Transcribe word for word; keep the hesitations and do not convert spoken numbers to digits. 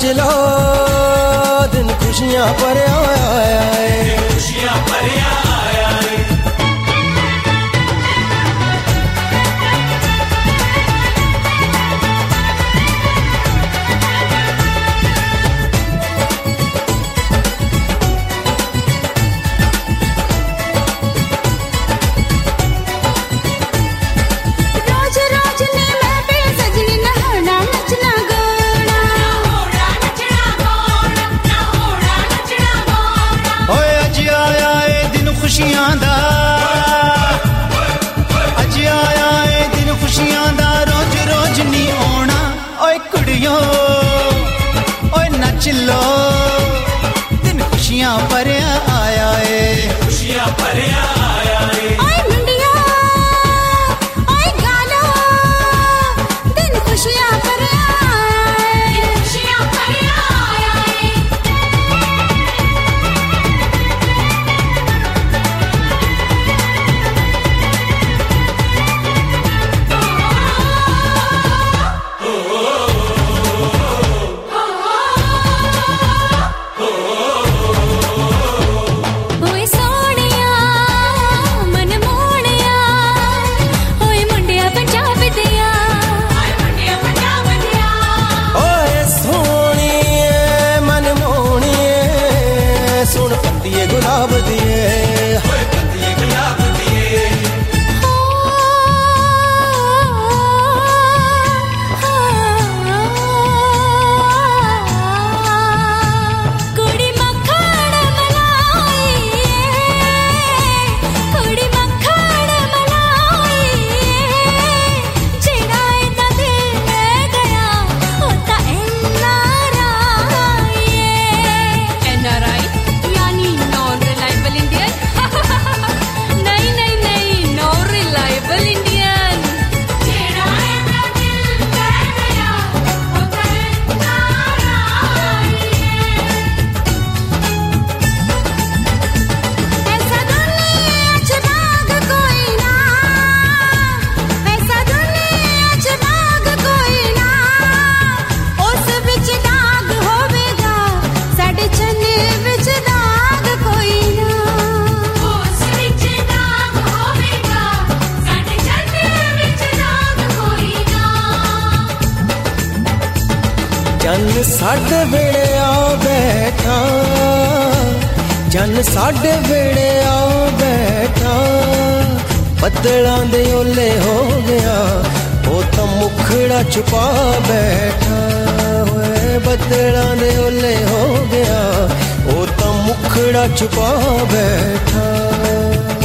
लो दिन खुशियां भरिया आया है, खुशियां भरिया आया है। खुशियां दा अज आया ए दिन खुशियां दा, रोज रोज नी आना ओए कुड़ियो ओए नच लो दिन खुशियां भरिया आया ए, खुशियां भरिया आया है। ओए मुंडिया ओए गालो दिन खुशियां भरिया आया है, खुशियां भरिया आया है। गुलाब दिए पत्ती गुलाब दिए, कुड़ी मक्खन मलाई, कुड़ी मक्खन मलाई, जेड़ा इदा दिल में गया होता N R I, N R I यानी नॉन रिलायबल इंडियन। नहीं नहीं नहीं, नॉन रिलायबल इंडियन। जेड़ा इदा दिल में गया होता एन आर आई। ऐसा दुनिया च बाग कोई ना, ऐसा दुनिया च बाग कोई ना, उस विच दाग होवेगा साडे चन्ने विच दाग कोई ना, उस विच दाग होवेगा साडे चन्ने विच दाग कोई ना। जन साडे वेड़े आ बैठा, जन साडे वेड़े आ बैठा, बदलां दे ओले हो गया वो तो मुखड़ा छुपा बैठा, होए बदलां दे ओले हो गया वो तो मुखड़ा छुपा बैठा।